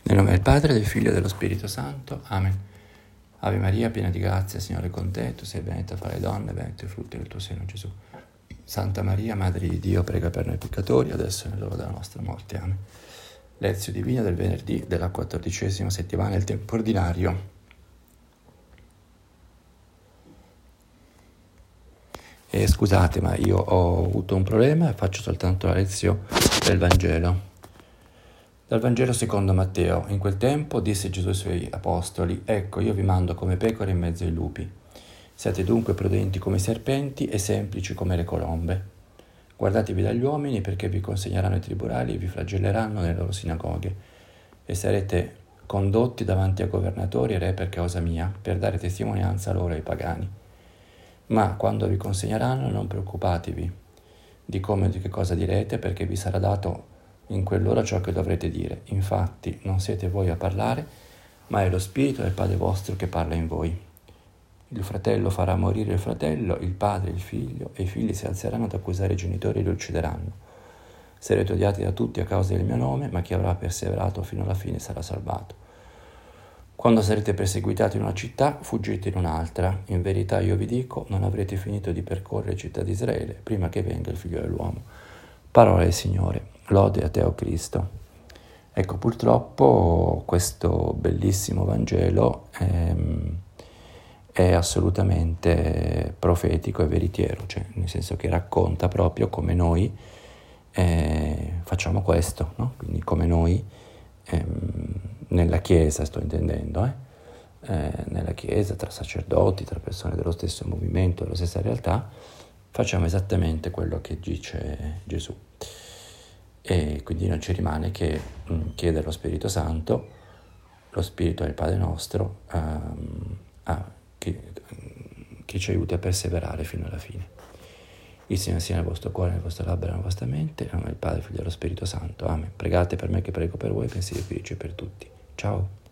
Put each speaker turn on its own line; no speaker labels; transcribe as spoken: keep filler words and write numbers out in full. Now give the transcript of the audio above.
Nel nome del Padre, del Figlio e dello Spirito Santo. Amen. Ave Maria, piena di grazia, Signore è con te, tu sei benedetta fra le donne, benedetto il frutto del tuo seno, Gesù. Santa Maria, Madre di Dio, prega per noi peccatori, adesso è nell'ora della nostra morte. Amen. Lezio divina del venerdì della quattordicesima settimana del tempo ordinario. E scusate, ma io ho avuto un problema e faccio soltanto la lezione del Vangelo. Dal Vangelo secondo Matteo. In quel tempo disse Gesù ai suoi apostoli: Ecco, io vi mando come pecore in mezzo ai lupi. Siate dunque prudenti come i serpenti e semplici come le colombe. Guardatevi dagli uomini, perché vi consegneranno i tribunali e vi flagelleranno nelle loro sinagoghe, e sarete condotti davanti a governatori e re per causa mia, per dare testimonianza loro ai pagani. Ma quando vi consegneranno, non preoccupatevi di come o di che cosa direte, perché vi sarà dato in quell'ora ciò che dovrete dire. Infatti non siete voi a parlare, ma è lo Spirito del Padre vostro che parla in voi. Il fratello farà morire il fratello, il padre il figlio, e i figli si alzeranno ad accusare i genitori e li uccideranno. Sarete odiati da tutti a causa del mio nome, ma chi avrà perseverato fino alla fine sarà salvato. Quando sarete perseguitati in una città, fuggite in un'altra. In verità io vi dico, non avrete finito di percorrere le città di Israele prima che venga il Figlio dell'uomo. Parola del Signore. Lode a te, o Cristo. Ecco, purtroppo questo bellissimo Vangelo ehm, è assolutamente profetico e veritiero, cioè nel senso che racconta proprio come noi eh, facciamo questo, no? Quindi come noi ehm, nella Chiesa, sto intendendo, eh? Eh, nella Chiesa, tra sacerdoti, tra persone dello stesso movimento, della stessa realtà, facciamo esattamente quello che dice Gesù. E quindi non ci rimane che mh, chiedere allo Spirito Santo, lo Spirito del Padre nostro, um, a, che, che ci aiuti a perseverare fino alla fine. Il Signore sia nel vostro cuore, nel vostro labbro e nella vostra mente, nel nome del Padre, Figlio e dello Spirito Santo. Amen. Pregate per me che prego per voi, pensieri felici per tutti. Ciao.